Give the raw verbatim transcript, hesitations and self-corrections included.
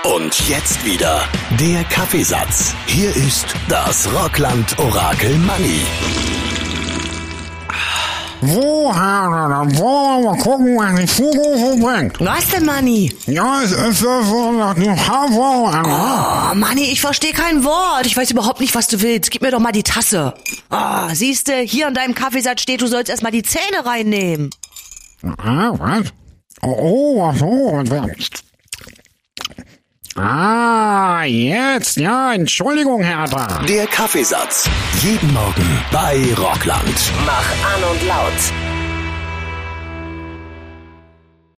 Und jetzt wieder der Kaffeesatz. Hier ist das Rockland-Orakel Manni. Wo, Herr, wo, mal gucken, was die Fugo so bringt. Was denn, Manni? Ja, es ist so, so, nach dem Haarwurm. Oh, Manni, ich verstehe kein Wort. Ich weiß überhaupt nicht, was du willst. Gib mir doch mal die Tasse. Oh, siehste, hier in deinem Kaffeesatz steht, du sollst erst mal die Zähne reinnehmen. Ah, was? Oh, ach so. Ah, jetzt, ja, Entschuldigung, Hertha. Der Kaffeesatz. Jeden Morgen bei Rockland. Mach an und laut.